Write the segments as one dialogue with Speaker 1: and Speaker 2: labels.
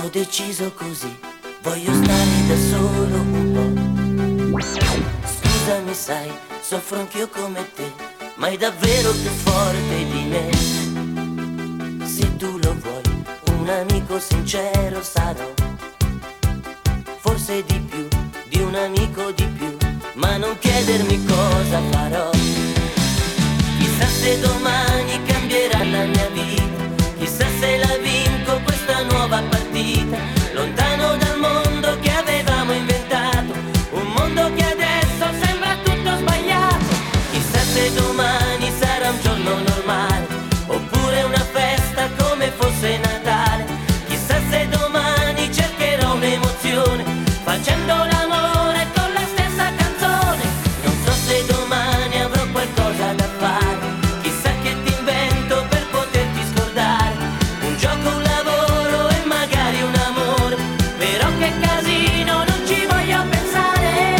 Speaker 1: deciso così, voglio stare da solo un po'. Scusami sai, soffro anch'io come te, ma è davvero più forte di me. Se tu lo vuoi, un amico sincero sarò, forse di più, di un amico di più, ma non chiedermi cosa farò. Chissà se domani cambierà la mia vita, chissà se la vinco questa nuova partita, lontano dal mondo che avevamo inventato, un mondo che adesso sembra tutto sbagliato. Chissà se domani sarà un giorno normale, oppure una festa come fosse Natale. Chissà se domani cercherò un'emozione, facendo l'amore con la stessa canzone. Non so se domani avrò qualcosa da fare, chissà che ti invento per poterti scordare. Un gioco, un lavoro e magari un amore, però che casino, non ci voglio pensare.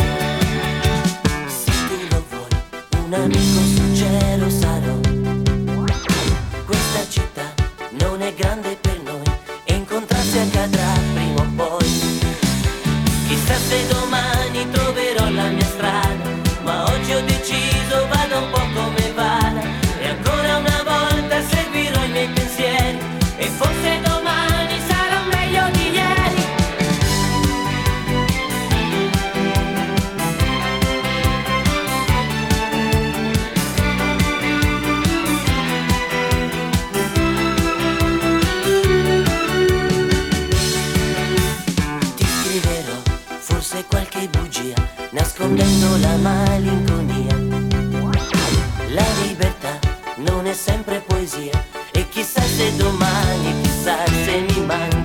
Speaker 1: Se tu lo vuoi, un amico sincero sarò. Questa città non è grande per noi e incontrarsi accadrà prima o poi. Chissà se domani troverò la mia strada, ma oggi ho deciso, vada un po' come vada, e ancora una volta seguirò i miei pensieri, e forse domani sarà meglio di ieri. Ti scriverò forse qualche bugia, nascondendo la malinconia. La libertà non è sempre poesia, e chissà se domani, chissà se mi manca